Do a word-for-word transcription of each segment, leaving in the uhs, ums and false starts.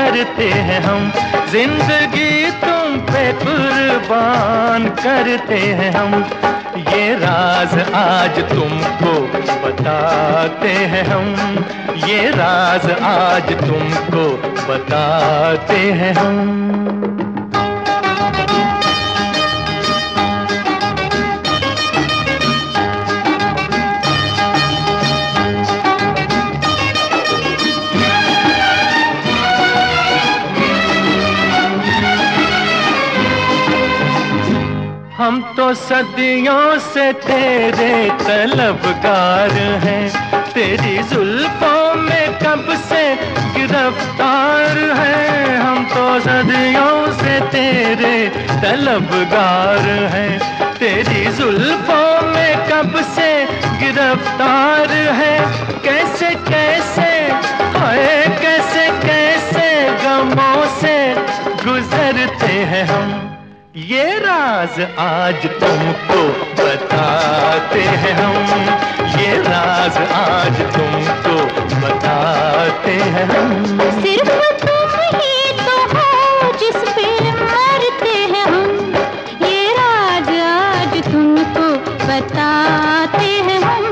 करते हैं हम, जिंदगी तुम पे कुर्बान करते हैं हम। ये राज आज तुमको बताते हैं हम, ये राज आज तुमको बताते हैं हम। हम तो सदियों से तेरे तलबगार हैं, तेरी जुल्फों में कब से गिरफ्तार हैं। हम तो सदियों से तेरे तलबगार हैं, तेरी जुल्फों में कब से गिरफ्तार हैं। कैसे कैसे हाय कैसे कैसे गमों से गुजरते हैं हम, ये राज आज तुमको बताते हैं हम, ये राज आज तुमको बताते हैं हम। सिर्फ तुम ही तो हो जिस पे मरते हैं हम, ये राज आज तुमको बताते हैं हम।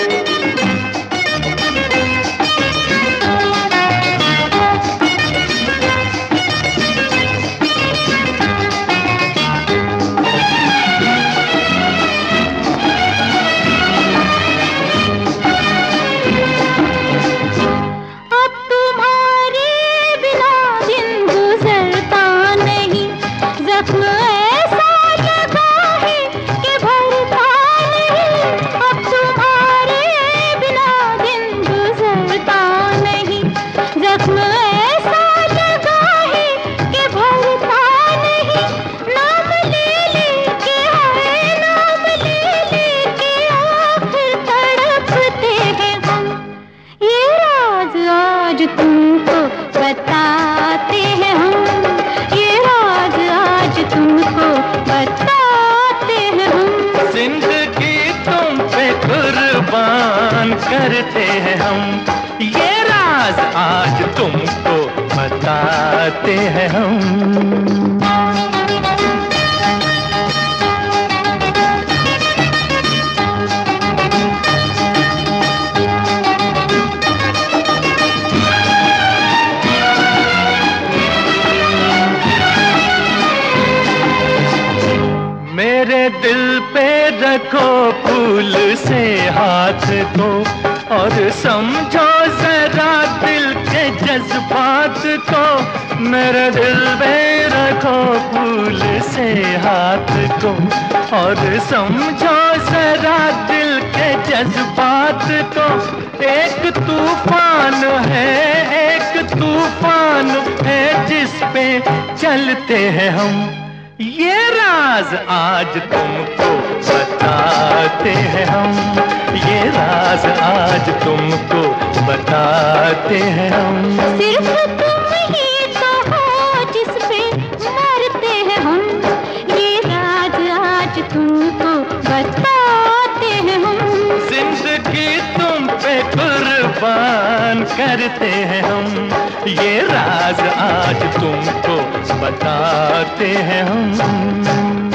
तुमको बताते हैं हम, ये राज आज तुमको बताते हैं हम। जिंदगी तुम पे कुर्बान करते हैं हम, ये राज आज तुमको बताते हैं हम। मेरे दिल पे रखो फूल से हाथ को, और समझो जरा दिल के जज्बात को। मेरे दिल पे रखो फूल से हाथ को, और समझो जरा दिल के जज्बात को। एक तूफान है, एक तूफान है जिस पे चलते हैं हम, ये राज आज तुमको बताते हैं हम, ये राज आज तुमको बताते हैं हम। सिर्फ तुम ही तो हो जिस पे मरते हैं हम, ये राज आज तुमको बताते हैं हम। जिंदगी तुम पे कुर्बान करते हैं हम, ये राज आज तुमको बताते हैं हम।